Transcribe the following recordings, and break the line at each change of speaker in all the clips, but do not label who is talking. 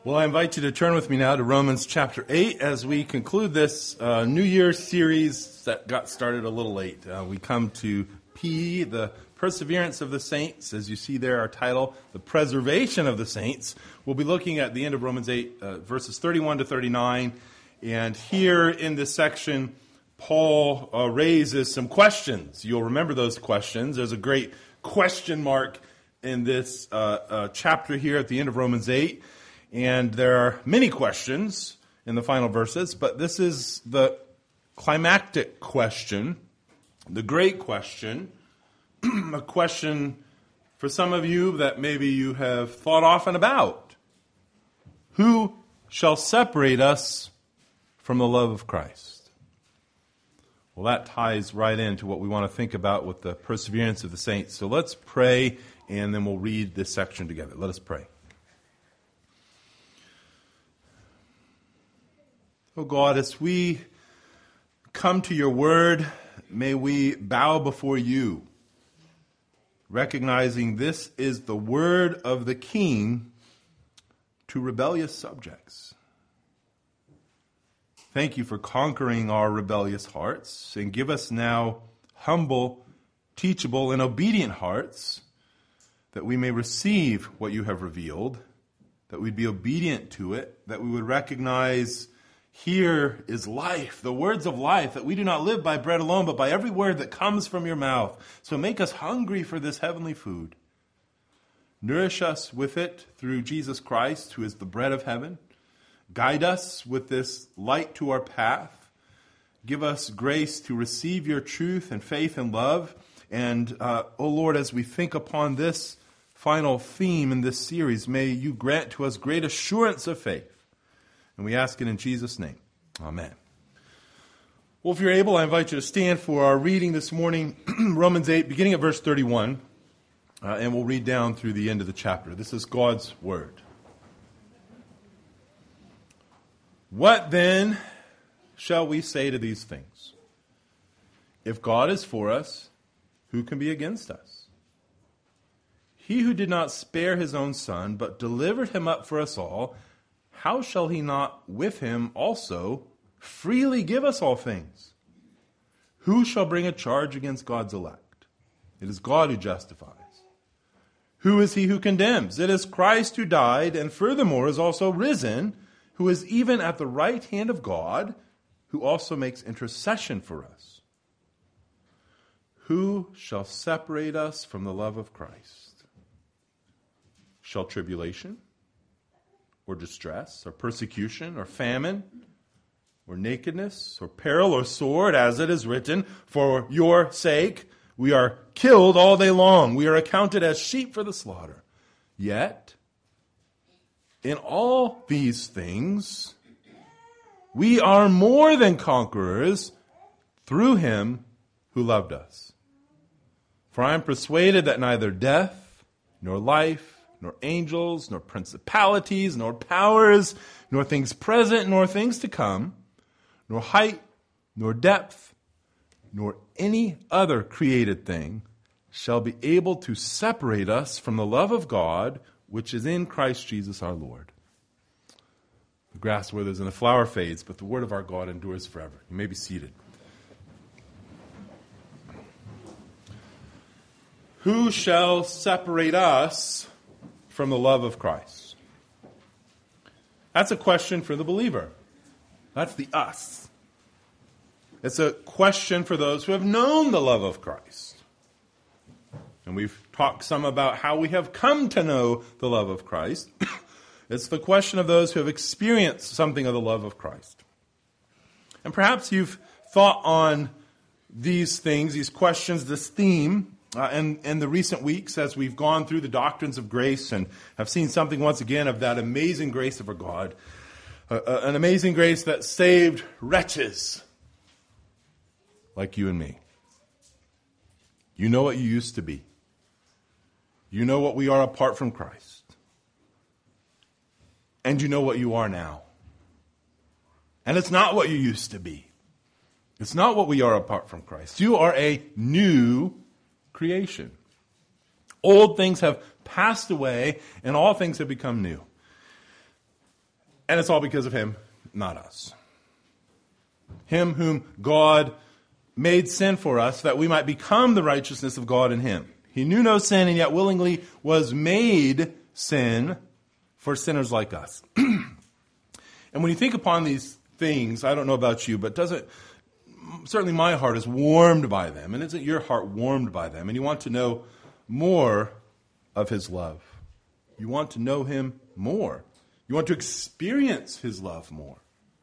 Well, I invite you to turn with me now to Romans chapter 8 as we conclude this New Year's series that got started a little late. We come to P, the perseverance of the saints. As you see there, our title, the preservation of the saints. We'll be looking at the end of Romans 8, verses 31 to 39. And here in this section, Paul raises some questions. You'll remember those questions. There's a great question mark in this chapter here at the end of Romans 8. And there are many questions in the final verses, but this is the climactic question, the great question, a question for some of you that maybe you have thought often about. Who shall separate us from the love of Christ? Well, that ties right into what we want to think about with the perseverance of the saints. So let's pray, and then we'll read this section together. Let us pray. Oh God, as we come to your word, may we bow before you, recognizing this is the word of the King to rebellious subjects. Thank you for conquering our rebellious hearts, and give us now humble, teachable, and obedient hearts, that we may receive what you have revealed, that we'd be obedient to it, that we would recognize here is life, the words of life, that we do not live by bread alone, but by every word that comes from your mouth. So make us hungry for this heavenly food. Nourish us with it through Jesus Christ, who is the bread of heaven. Guide us with this light to our path. Give us grace to receive your truth and faith and love. And, O Lord, as we think upon this final theme in this series, may you grant to us great assurance of faith. And we ask it in Jesus' name. Amen. Well, if you're able, I invite you to stand for our reading this morning, Romans 8, beginning at verse 31, and we'll read down through the end of the chapter. This is God's word. What then shall we say to these things? If God is for us, who can be against us? He who did not spare his own son, but delivered him up for us all, how shall he not with him also freely give us all things? Who shall bring a charge against God's elect? It is God who justifies. Who is he who condemns? It is Christ who died, and furthermore is also risen, who is even at the right hand of God, who also makes intercession for us. Who shall separate us from the love of Christ? Shall tribulation, or distress, or persecution, or famine, or nakedness, or peril, or sword, as it is written, for your sake we are killed all day long. We are accounted as sheep for the slaughter. Yet, in all these things, we are more than conquerors through him who loved us. For I am persuaded that neither death, nor life, nor angels, nor principalities, nor powers, nor things present, nor things to come, nor height, nor depth, nor any other created thing shall be able to separate us from the love of God, which is in Christ Jesus our Lord. The grass withers and the flower fades, but the word of our God endures forever. You may be seated. Who shall separate us from the love of Christ? That's a question for the believer. That's the us. It's a question for those who have known the love of Christ. And we've talked some about how we have come to know the love of Christ. It's the question of those who have experienced something of the love of Christ. And perhaps you've thought on these things, these questions, this theme, in the recent weeks as we've gone through the doctrines of grace and have seen something once again of that amazing grace of our God. An amazing grace that saved wretches like you and me. You know what you used to be. You know what we are apart from Christ. And you know what you are now. And it's not what you used to be. It's not what we are apart from Christ. You are a new creation. Old things have passed away and all things have become new. And it's all because of him, not us. Him whom God made sin for us, that we might become the righteousness of God in him. He knew no sin, and yet willingly was made sin for sinners like us. And when you think upon these things, I don't know about you, but certainly my heart is warmed by them. And isn't your heart warmed by them? And you want to know more of his love. You want to know him more. You want to experience his love more.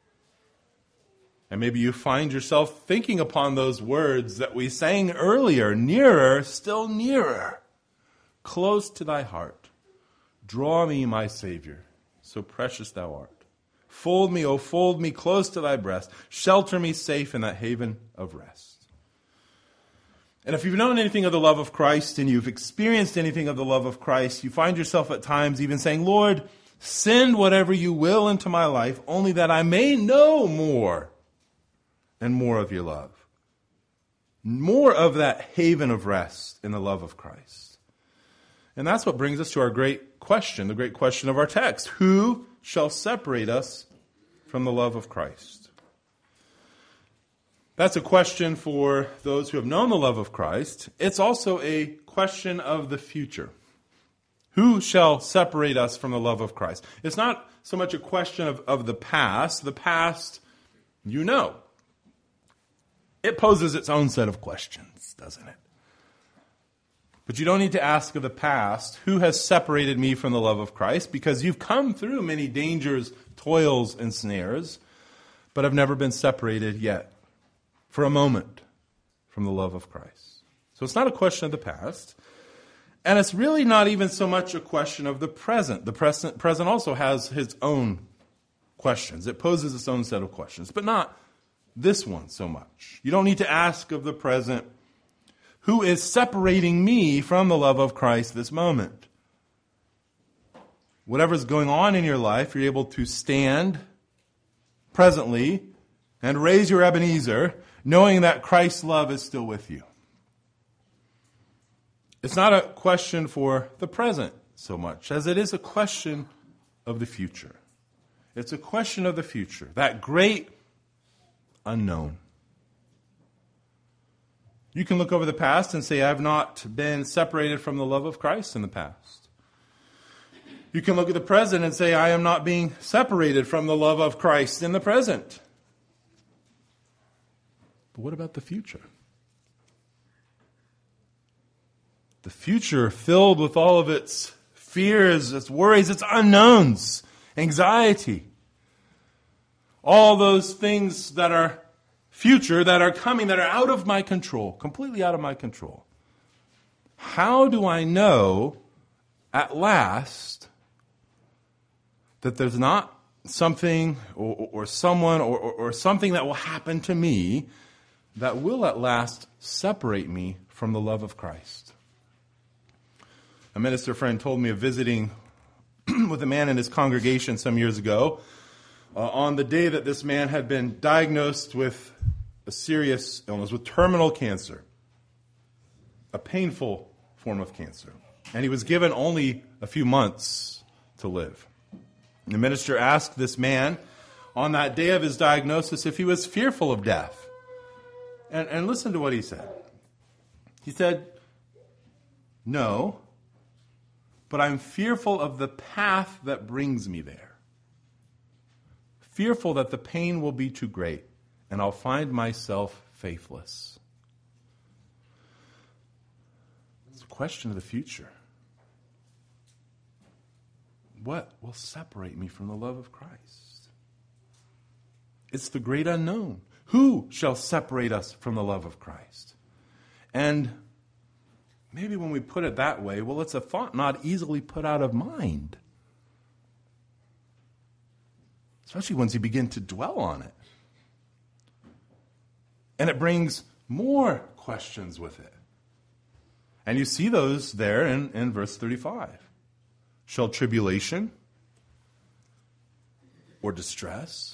And maybe you find yourself thinking upon those words that we sang earlier, nearer, still nearer, close to thy heart. Draw me, my Savior, so precious thou art. Fold me, oh, fold me close to thy breast. Shelter me safe in that haven of rest. And if you've known anything of the love of Christ and you've experienced anything of the love of Christ, you find yourself at times even saying, Lord, send whatever you will into my life, only that I may know more and more of your love. More of that haven of rest in the love of Christ. And that's what brings us to our great question, the great question of our text. Who shall separate us from the love of Christ? That's a question for those who have known the love of Christ. It's also a question of the future. Who shall separate us from the love of Christ? It's not so much a question of the past. The past, you know. It poses its own set of questions, doesn't it? But you don't need to ask of the past, who has separated me from the love of Christ? Because you've come through many dangers, toils, and snares, but have never been separated yet, for a moment, from the love of Christ. So it's not a question of the past, and it's really not even so much a question of the present. The present also has its own questions. It poses its own set of questions, but not this one so much. You don't need to ask of the present, who is separating me from the love of Christ this moment? Whatever's going on in your life, you're able to stand presently and raise your Ebenezer, knowing that Christ's love is still with you. It's not a question for the present so much as it is a question of the future. It's a question of the future, that great unknown. You can look over the past and say, I've not been separated from the love of Christ in the past. You can look at the present and say, I am not being separated from the love of Christ in the present. But what about the future? The future filled with all of its fears, its worries, its unknowns, anxiety. All those things that are future, that are coming, that are out of my control, completely out of my control. How do I know at last that there's not something or someone or something that will happen to me that will at last separate me from the love of Christ? A minister friend told me of visiting with a man in his congregation some years ago on the day that this man had been diagnosed with a serious illness, with terminal cancer, a painful form of cancer. And he was given only a few months to live. The minister asked this man on that day of his diagnosis if he was fearful of death. And listen to what he said. He said, no, but I'm fearful of the path that brings me there. Fearful that the pain will be too great and I'll find myself faithless. It's a question of the future. What will separate me from the love of Christ? It's the great unknown. Who shall separate us from the love of Christ? And maybe when we put it that way, well, it's a thought not easily put out of mind. Especially once you begin to dwell on it. And it brings more questions with it. And you see those there in verse 35. Shall tribulation or distress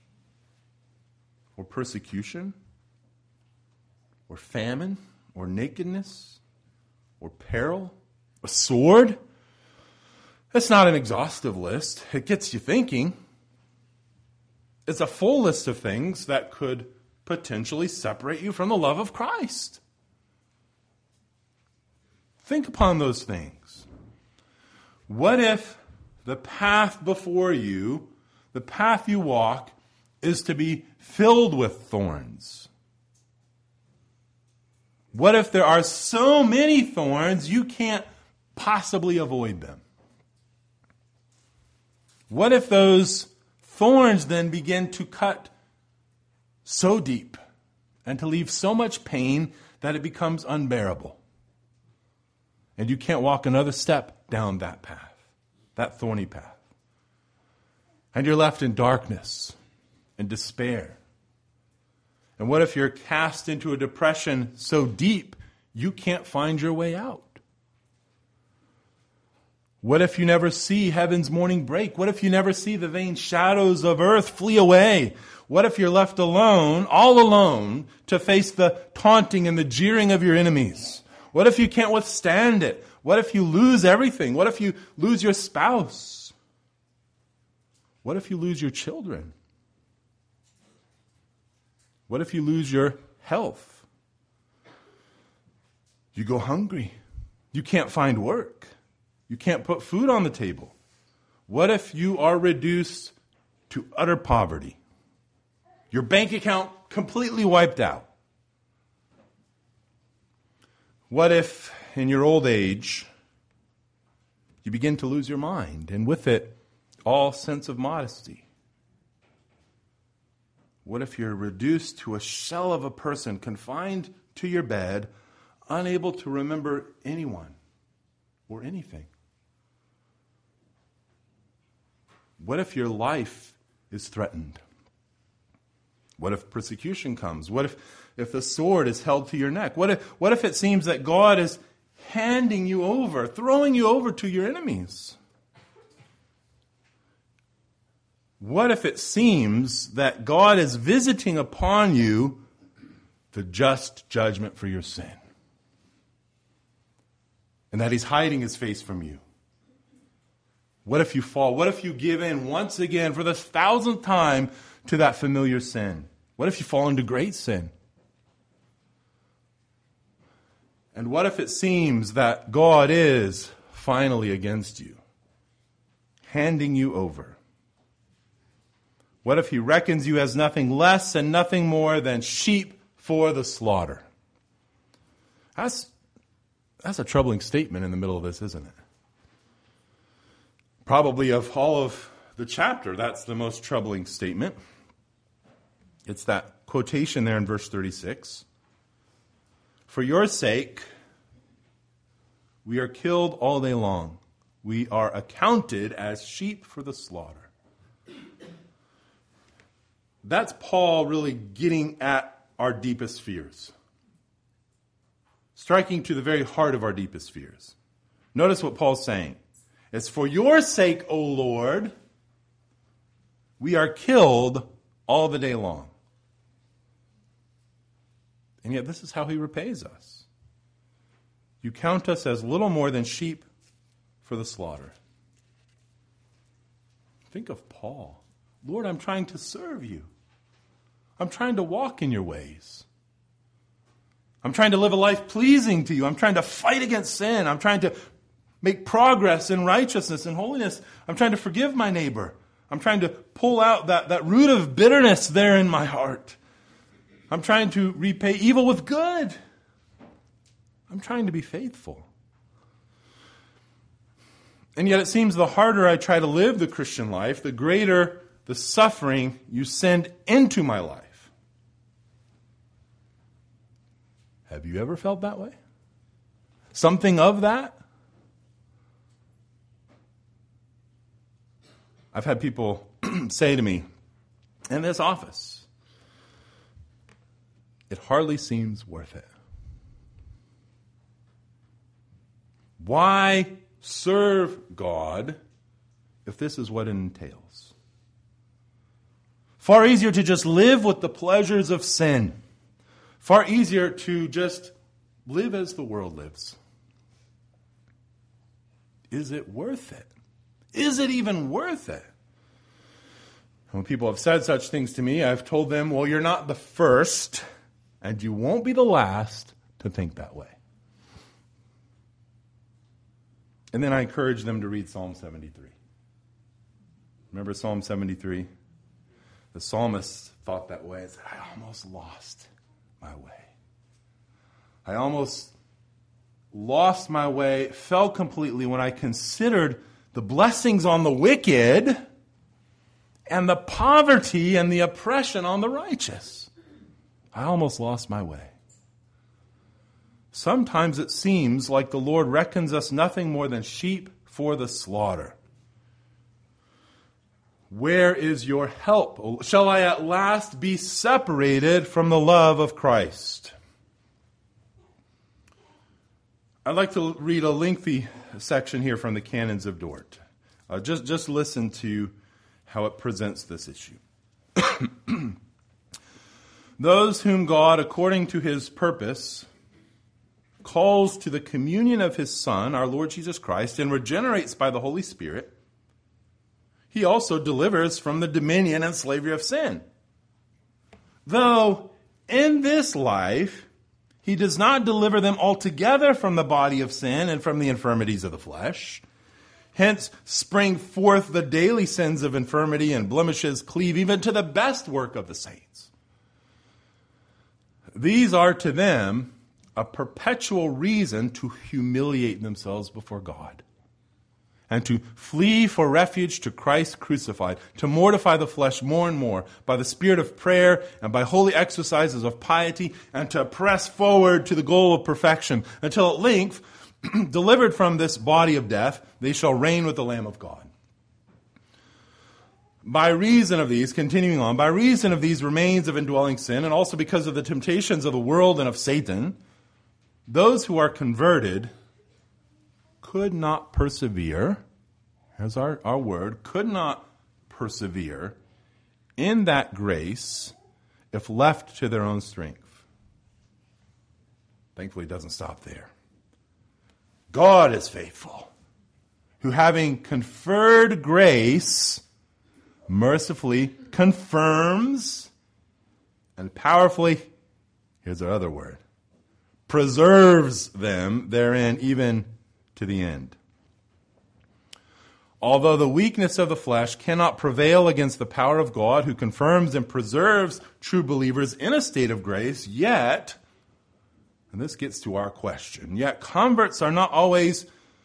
or persecution or famine or nakedness or peril, a sword? That's not an exhaustive list. It gets you thinking. It's a full list of things that could potentially separate you from the love of Christ. Think upon those things. What if the path before you, the path you walk, is to be filled with thorns? What if there are so many thorns you can't possibly avoid them? What if those thorns then begin to cut so deep and to leave so much pain that it becomes unbearable? And you can't walk another step down that path, that thorny path. And you're left in darkness and despair. And what if you're cast into a depression so deep you can't find your way out? What if you never see heaven's morning break? What if you never see the vain shadows of earth flee away? What if you're left alone, all alone, to face the taunting and the jeering of your enemies? What if you can't withstand it? What if you lose everything? What if you lose your spouse? What if you lose your children? What if you lose your health? You go hungry. You can't find work. You can't put food on the table. What if you are reduced to utter poverty? Your bank account completely wiped out. What if in your old age you begin to lose your mind, and with it all sense of modesty? What if you're reduced to a shell of a person, confined to your bed, unable to remember anyone or anything? What if your life is threatened? What if persecution comes? What if the sword is held to your neck? What if it seems that God is handing you over, throwing you over to your enemies? What if it seems that God is visiting upon you the just judgment for your sin? And that He's hiding His face from you? What if you fall? What if you give in once again for the 1,000th time to that familiar sin? What if you fall into great sin? And what if it seems that God is finally against you, handing you over? What if He reckons you as nothing less and nothing more than sheep for the slaughter? That's a troubling statement in the middle of this, isn't it? Probably of all of the chapter, that's the most troubling statement. It's that quotation there in verse 36. For your sake, we are killed all day long. We are accounted as sheep for the slaughter. That's Paul really getting at our deepest fears. Striking to the very heart of our deepest fears. Notice what Paul's saying. It's for your sake, O Lord, we are killed all the day long. And yet this is how He repays us. You count us as little more than sheep for the slaughter. Think of Paul. Lord, I'm trying to serve you. I'm trying to walk in your ways. I'm trying to live a life pleasing to you. I'm trying to fight against sin. I'm trying to make progress in righteousness and holiness. I'm trying to forgive my neighbor. I'm trying to pull out that root of bitterness there in my heart. I'm trying to repay evil with good. I'm trying to be faithful. And yet it seems the harder I try to live the Christian life, the greater the suffering you send into my life. Have you ever felt that way? Something of that? I've had people say to me in this office, it hardly seems worth it. Why serve God if this is what it entails? Far easier to just live with the pleasures of sin. Far easier to just live as the world lives. Is it worth it? Is it even worth it? When people have said such things to me, I've told them, well, you're not the first, and you won't be the last to think that way. And then I encourage them to read Psalm 73. Remember Psalm 73? The psalmist thought that way. He said, I almost lost my way. I almost lost my way, fell completely when I considered the blessings on the wicked and the poverty and the oppression on the righteous. I almost lost my way. Sometimes it seems like the Lord reckons us nothing more than sheep for the slaughter. Where is your help? Shall I at last be separated from the love of Christ? I'd like to read a lengthy section here from the Canons of Dort. Just listen to how it presents this issue. Those whom God, according to his purpose, calls to the communion of his Son, our Lord Jesus Christ, and regenerates by the Holy Spirit, he also delivers from the dominion and slavery of sin. Though in this life, he does not deliver them altogether from the body of sin and from the infirmities of the flesh. Hence spring forth the daily sins of infirmity, and blemishes cleave even to the best work of the saints. These are to them a perpetual reason to humiliate themselves before God, and to flee for refuge to Christ crucified, to mortify the flesh more and more by the spirit of prayer and by holy exercises of piety, and to press forward to the goal of perfection, until at length, delivered from this body of death, they shall reign with the Lamb of God. By reason of these, continuing on, by reason of these remains of indwelling sin, and also because of the temptations of the world and of Satan, those who are converted could not persevere, here's our word, could not persevere in that grace if left to their own strength. Thankfully, it doesn't stop there. God is faithful, who having conferred grace, mercifully confirms and powerfully, here's our other word, preserves them therein even to the end. Although the weakness of the flesh cannot prevail against the power of God, who confirms and preserves true believers in a state of grace, yet, and this gets to our question, yet converts are not always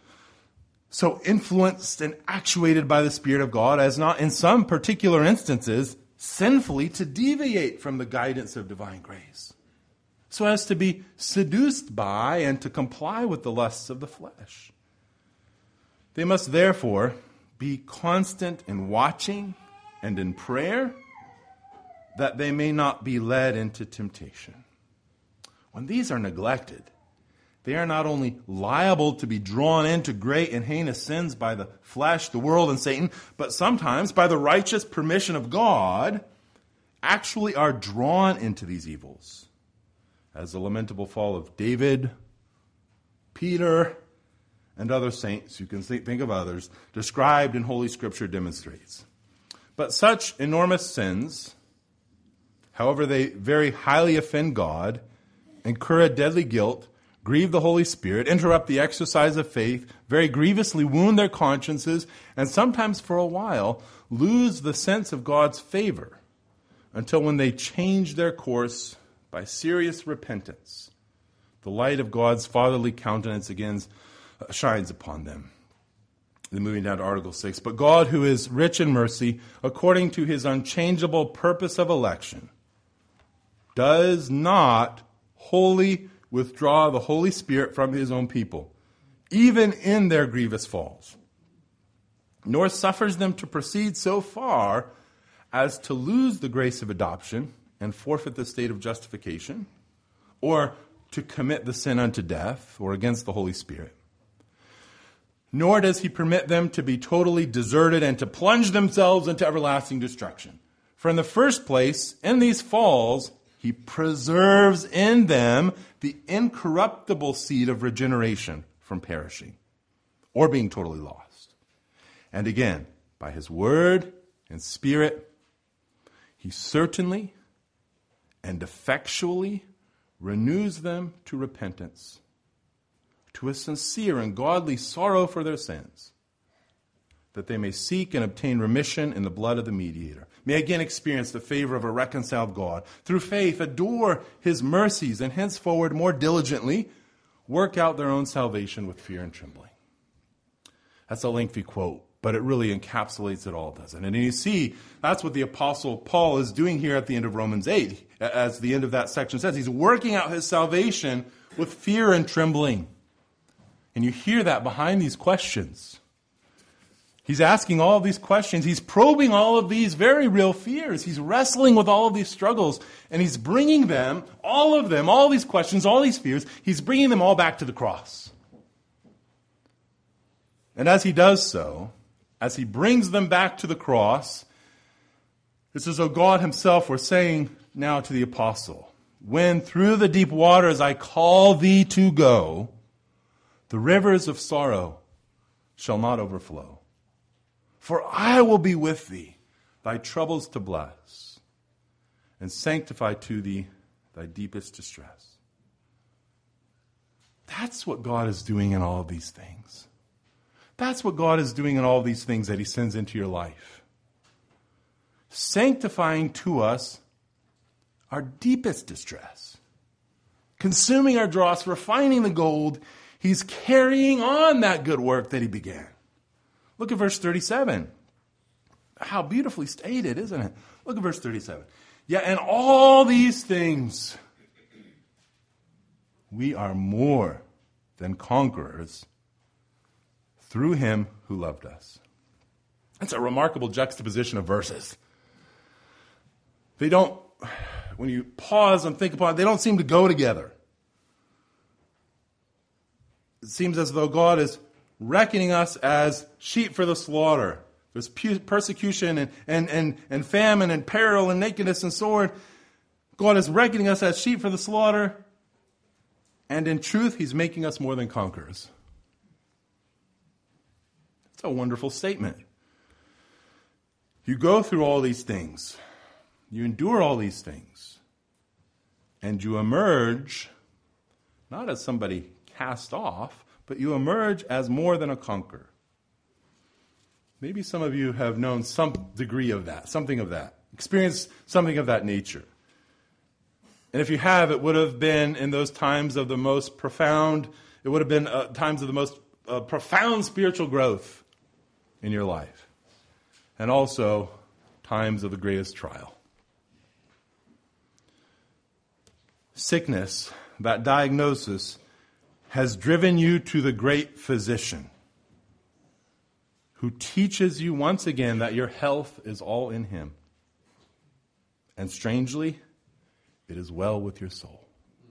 so influenced and actuated by the Spirit of God as not in some particular instances sinfully to deviate from the guidance of divine grace, so as to be seduced by and to comply with the lusts of the flesh. They must therefore be constant in watching and in prayer, that they may not be led into temptation. When these are neglected, they are not only liable to be drawn into great and heinous sins by the flesh, the world, and Satan, but sometimes, by the righteous permission of God, actually are drawn into these evils, as the lamentable fall of David, Peter, and other saints, you can think of others, described in Holy Scripture demonstrates. But such enormous sins, however they very highly offend God, incur a deadly guilt, grieve the Holy Spirit, interrupt the exercise of faith, very grievously wound their consciences, and sometimes for a while lose the sense of God's favor, until when they change their course by serious repentance, the light of God's fatherly countenance again shines upon them. Then moving down to Article 6. But God, who is rich in mercy, according to his unchangeable purpose of election, does not wholly withdraw the Holy Spirit from his own people, even in their grievous falls, nor suffers them to proceed so far as to lose the grace of adoption and forfeit the state of justification, or to commit the sin unto death or against the Holy Spirit. Nor does he permit them to be totally deserted and to plunge themselves into everlasting destruction. For in the first place, in these falls, he preserves in them the incorruptible seed of regeneration from perishing or being totally lost. And again, by his word and Spirit, He certainly and effectually renews them to repentance, to a sincere and godly sorrow for their sins, that they may seek and obtain remission in the blood of the mediator, may again experience the favor of a reconciled God, through faith adore his mercies, and henceforward more diligently work out their own salvation with fear and trembling. That's a lengthy quote, but it really encapsulates it all, doesn't it? And you see, that's what the Apostle Paul is doing here at the end of Romans 8. As the end of that section says, he's working out his salvation with fear and trembling. And you hear that behind these questions. He's asking all of these questions. He's probing all of these very real fears. He's wrestling with all of these struggles. And he's bringing them, all these questions, all these fears, he's bringing them all back to the cross. And as he does so, as he brings them back to the cross, it's as though God himself were saying now to the apostle, when through the deep waters I call thee to go, the rivers of sorrow shall not overflow. For I will be with thee, thy troubles to bless, and sanctify to thee thy deepest distress. That's what God is doing in all of these things. That's what God is doing in all these things that he sends into your life. Sanctifying to us our deepest distress. Consuming our dross, refining the gold. He's carrying on that good work that he began. Look at verse 37. How beautifully stated, isn't it? Look at verse 37. Yeah, and all these things, we are more than conquerors through him who loved us. That's a remarkable juxtaposition of verses. They don't, when you pause and think upon it, they don't seem to go together. It seems as though God is reckoning us as sheep for the slaughter. There's persecution and famine and peril and nakedness and sword. God is reckoning us as sheep for the slaughter. And in truth, he's making us more than conquerors. It's a wonderful statement. You go through all these things. You endure all these things. And you emerge, not as somebody cast off, but you emerge as more than a conqueror. Maybe some of you have known some degree of that, something of that, experienced something of that nature. And if you have, it would have been in those times of the most profound, it would have been times of the most profound spiritual growth in your life. And also times of the greatest trial. Sickness, that diagnosis, has driven you to the great physician who teaches you once again that your health is all in him. And strangely, it is well with your soul.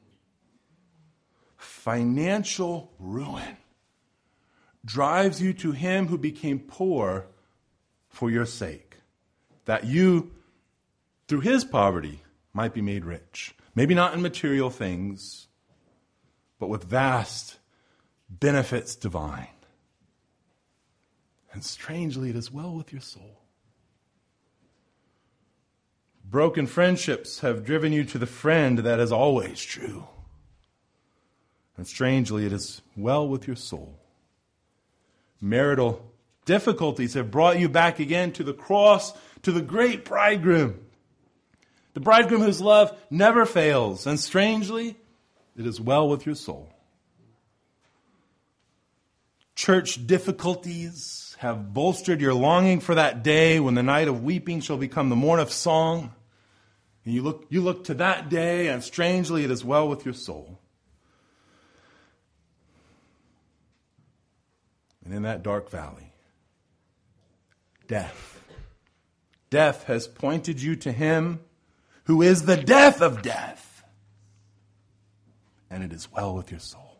Financial ruin drives you to him who became poor for your sake, that you, through his poverty, might be made rich. Maybe not in material things, but with vast benefits divine. And strangely, it is well with your soul. Broken friendships have driven you to the friend that is always true. And strangely, it is well with your soul. Marital difficulties have brought you back again to the cross, to the great bridegroom. The bridegroom whose love never fails. And strangely, it is well with your soul. Church difficulties have bolstered your longing for that day when the night of weeping shall become the morn of song. And you look to that day, and strangely, it is well with your soul. And in that dark valley, death has pointed you to him who is the death of death. And it is well with your soul.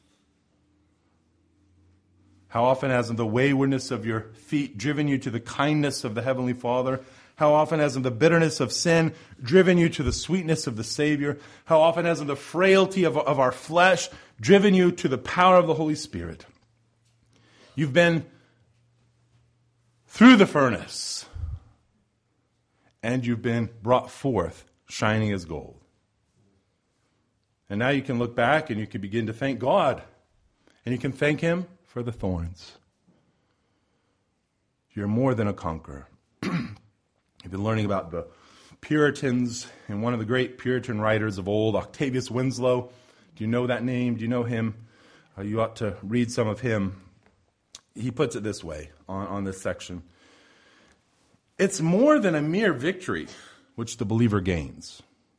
How often has the waywardness of your feet driven you to the kindness of the Heavenly Father? How often has the bitterness of sin driven you to the sweetness of the Savior? How often has the frailty of our flesh driven you to the power of the Holy Spirit? You've been through the furnace, and you've been brought forth shining as gold. And now you can look back and you can begin to thank God. And you can thank Him for the thorns. You're more than a conqueror. You've been learning about the Puritans and one of the great Puritan writers of old, Octavius Winslow. Do you know that name? Do you know him? You ought to read some of him. He puts it this way on this section. It's more than a mere victory which the believer gains.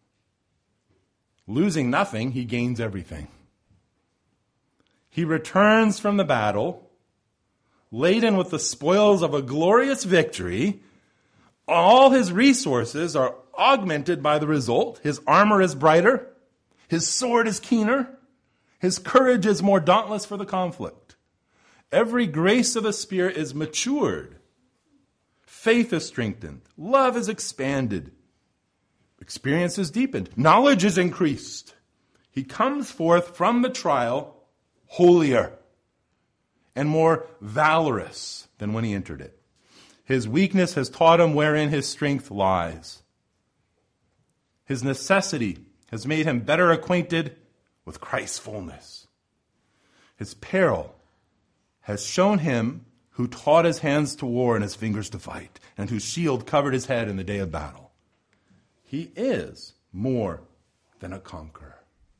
Losing nothing, he gains everything. He returns from the battle, laden with the spoils of a glorious victory. All his resources are augmented by the result. His armor is brighter. His sword is keener. His courage is more dauntless for the conflict. Every grace of the Spirit is matured. Faith is strengthened. Love is expanded. Experience is deepened. Knowledge is increased. He comes forth from the trial holier and more valorous than when he entered it. His weakness has taught him wherein his strength lies. His necessity has made him better acquainted with Christ's fullness. His peril has shown him who taught his hands to war and his fingers to fight, and whose shield covered his head in the day of battle. He is more than a conqueror.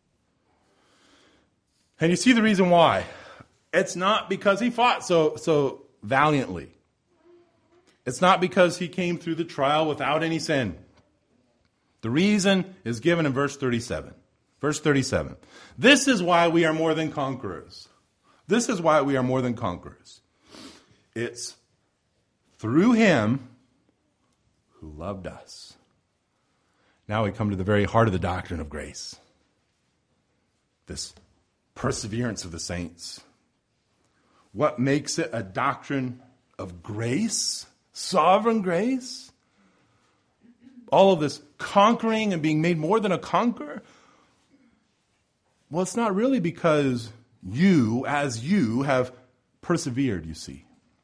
And you see the reason why. It's not because he fought so valiantly. It's not because he came through the trial without any sin. The reason is given in verse 37. Verse 37. This is why we are more than conquerors. This is why we are more than conquerors. It's through Him who loved us. Now we come to the very heart of the doctrine of grace. This perseverance of the saints. What makes it a doctrine of grace? Sovereign grace? All of this conquering and being made more than a conqueror? Well, it's not really because you have persevered, you see.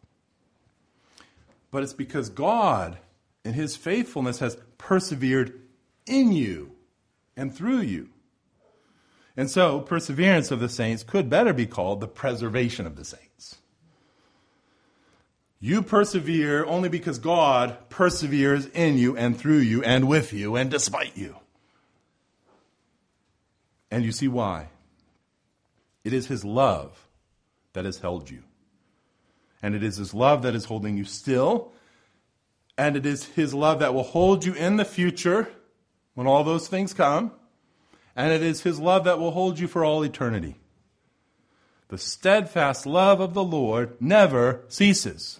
But it's because God, in His faithfulness, has persevered in you and through you. And so, perseverance of the saints could better be called the preservation of the saints. You persevere only because God perseveres in you and through you and with you and despite you. And you see why. It is His love that has held you. And it is His love that is holding you still. And it is His love that will hold you in the future when all those things come. And it is His love that will hold you for all eternity. The steadfast love of the Lord never ceases.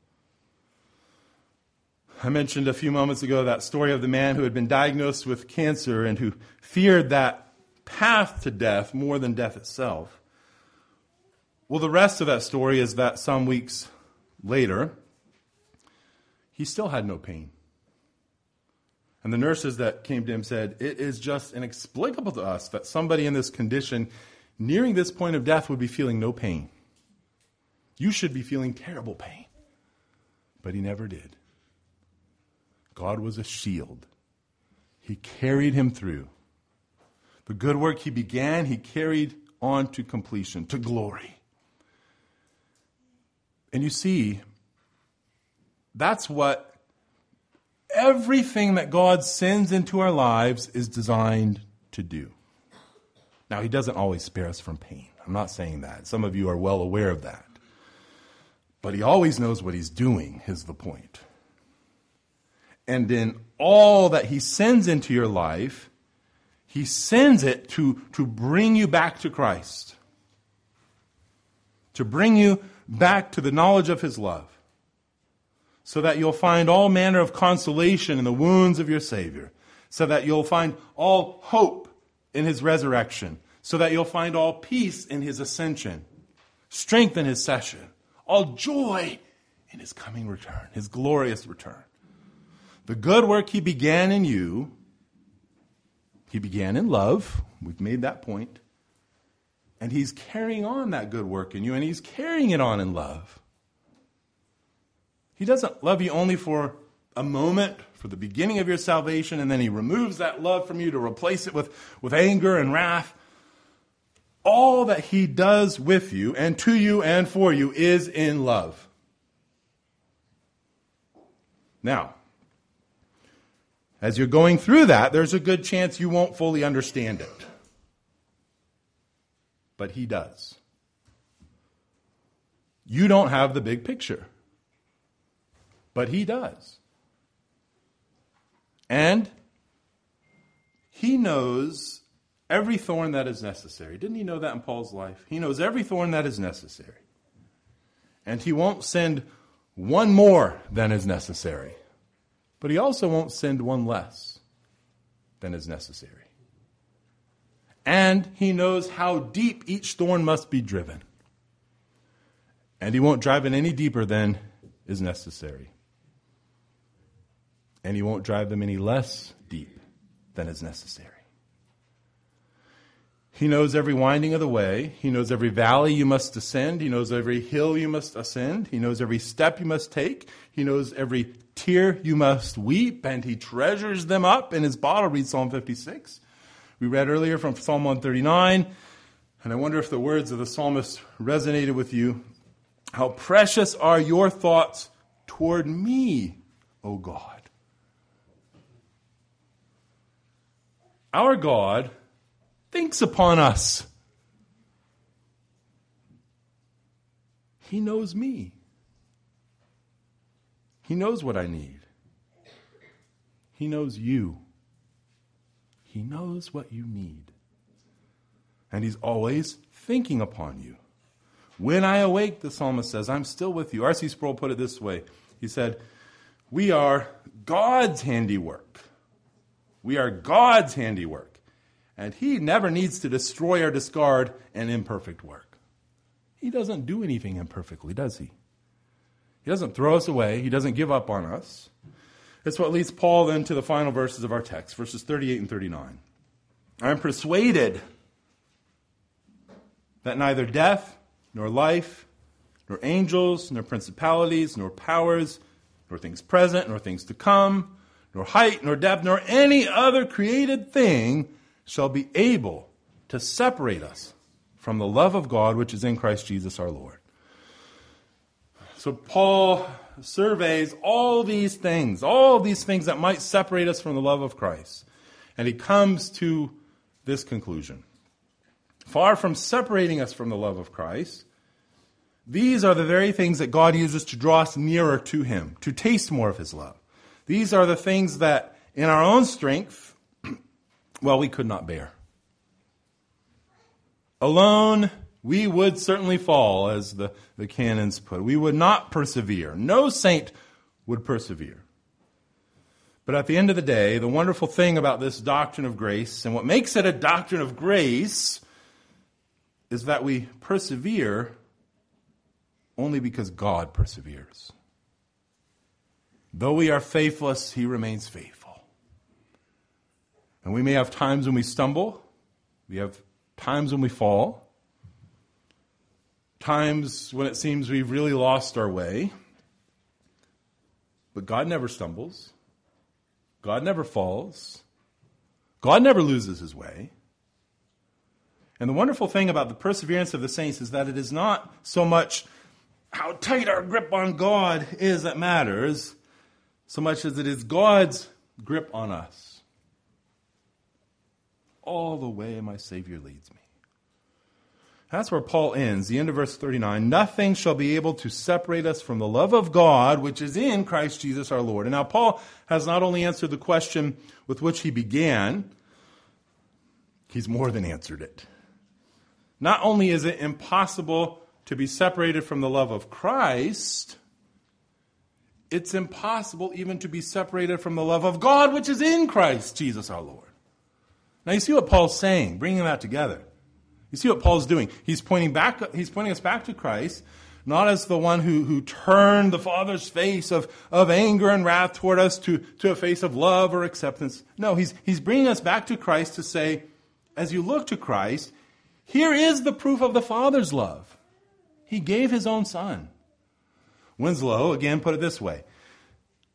I mentioned a few moments ago that story of the man who had been diagnosed with cancer and who feared that path to death more than death itself. Well, the rest of that story is that some weeks later, he still had no pain. And the nurses that came to him said, it is just inexplicable to us that somebody in this condition, nearing this point of death, would be feeling no pain. You should be feeling terrible pain. But he never did. God was a shield. He carried him through. The good work he began, he carried on to completion, to glory. And you see, that's what everything that God sends into our lives is designed to do. Now, He doesn't always spare us from pain. I'm not saying that. Some of you are well aware of that. But He always knows what He's doing, is the point. And in all that He sends into your life, He sends it to bring you back to Christ. To bring you back to the knowledge of His love. So that you'll find all manner of consolation in the wounds of your Savior. So that you'll find all hope in His resurrection. So that you'll find all peace in His ascension. Strength in His session. All joy in His coming return. His glorious return. The good work He began in you, He began in love. We've made that point. And He's carrying on that good work in you, and He's carrying it on in love. He doesn't love you only for a moment for the beginning of your salvation, and then he removes that love from you to replace it with anger and wrath. All that he does with you and to you and for you is in love. Now, as you're going through that, there's a good chance you won't fully understand it. But he does. You don't have the big picture. But he does. And he knows every thorn that is necessary. Didn't he know that in Paul's life? He knows every thorn that is necessary. And he won't send one more than is necessary. But he also won't send one less than is necessary. And he knows how deep each thorn must be driven. And he won't drive it any deeper than is necessary. And he won't drive them any less deep than is necessary. He knows every winding of the way. He knows every valley you must descend. He knows every hill you must ascend. He knows every step you must take. He knows every tear you must weep, and he treasures them up in his bottle. Read Psalm 56. We read earlier from Psalm 139, and I wonder if the words of the psalmist resonated with you. How precious are your thoughts toward me, O God. Our God thinks upon us. He knows me. He knows what I need. He knows you. He knows what you need. And he's always thinking upon you. When I awake, the psalmist says, I'm still with you. R.C. Sproul put it this way. He said, we are God's handiwork. We are God's handiwork. And he never needs to destroy or discard an imperfect work. He doesn't do anything imperfectly, does he? He doesn't throw us away. He doesn't give up on us. That's what leads Paul then to the final verses of our text, verses 38 and 39. I am persuaded that neither death, nor life, nor angels, nor principalities, nor powers, nor things present, nor things to come, nor height, nor depth, nor any other created thing shall be able to separate us from the love of God which is in Christ Jesus our Lord. So Paul surveys all these things that might separate us from the love of Christ. And he comes to this conclusion. Far from separating us from the love of Christ, these are the very things that God uses to draw us nearer to him, to taste more of his love. These are the things that in our own strength, well, we could not bear. Alone, we would certainly fall, as the canons put. We would not persevere. No saint would persevere. But at the end of the day, the wonderful thing about this doctrine of grace, and what makes it a doctrine of grace, is that we persevere only because God perseveres. Though we are faithless, he remains faithful. And we may have times when we stumble. We have times when we fall. Times when it seems we've really lost our way. But God never stumbles. God never falls. God never loses his way. And the wonderful thing about the perseverance of the saints is that it is not so much how tight our grip on God is that matters, so much as it is God's grip on us. All the way my Savior leads me. That's where Paul ends, the end of verse 39. Nothing shall be able to separate us from the love of God, which is in Christ Jesus our Lord. And now Paul has not only answered the question with which he began, he's more than answered it. Not only is it impossible to be separated from the love of Christ, it's impossible even to be separated from the love of God, which is in Christ Jesus our Lord. Now you see what Paul's saying, bringing that together. You see what Paul's doing. He's pointing us back to Christ, not as the one who turned the Father's face of anger and wrath toward us to a face of love or acceptance. No, he's bringing us back to Christ to say, as you look to Christ, here is the proof of the Father's love. He gave his own Son. Winslow, again, put it this way.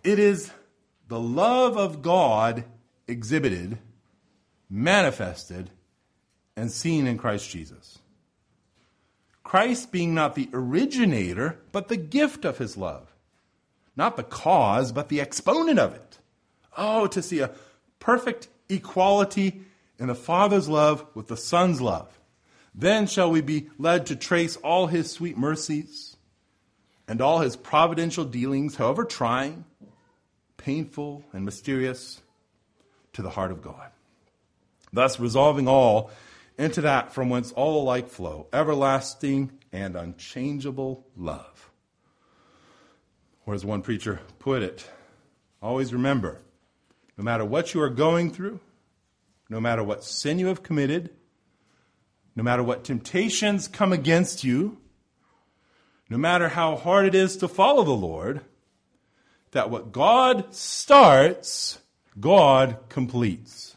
It is the love of God exhibited, manifested, and seen in Christ Jesus. Christ being not the originator, but the gift of his love. Not the cause, but the exponent of it. Oh, to see a perfect equality in the Father's love with the Son's love. Then shall we be led to trace all his sweet mercies and all his providential dealings, however trying, painful, and mysterious, to the heart of God. Thus resolving all into that from whence all alike flow, everlasting and unchangeable love. Or as one preacher put it, always remember, no matter what you are going through, no matter what sin you have committed, no matter what temptations come against you, no matter how hard it is to follow the Lord, that what God starts, God completes.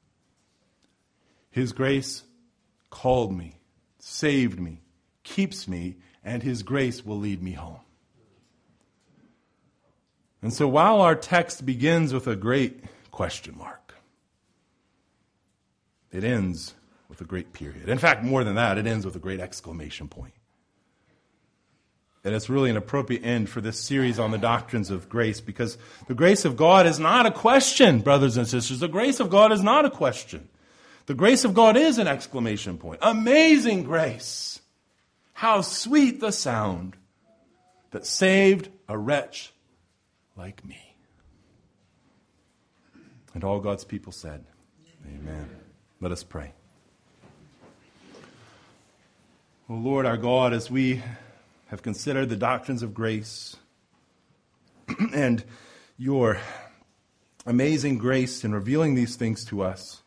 His grace called me, saved me, keeps me, and his grace will lead me home. And so while our text begins with a great question mark, it ends with a great period. In fact, more than that, it ends with a great exclamation point. And it's really an appropriate end for this series on the doctrines of grace, because the grace of God is not a question, brothers and sisters. The grace of God is not a question. The grace of God is an exclamation point. Amazing grace. How sweet the sound that saved a wretch like me. And all God's people said, Amen. Let us pray. O Lord our God, as we have considered the doctrines of grace and your amazing grace in revealing these things to us,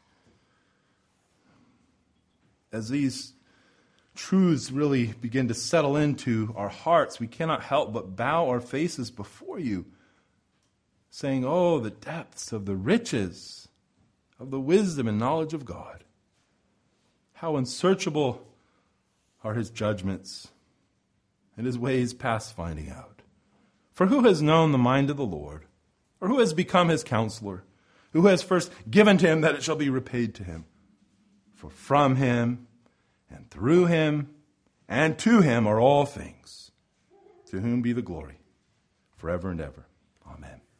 as these truths really begin to settle into our hearts, we cannot help but bow our faces before you, saying, oh, the depths of the riches of the wisdom and knowledge of God. How unsearchable are his judgments, and his ways past finding out. For who has known the mind of the Lord? Or who has become his counselor? Who has first given to him that it shall be repaid to him? For from him, and through him, and to him are all things, to whom be the glory, forever and ever. Amen.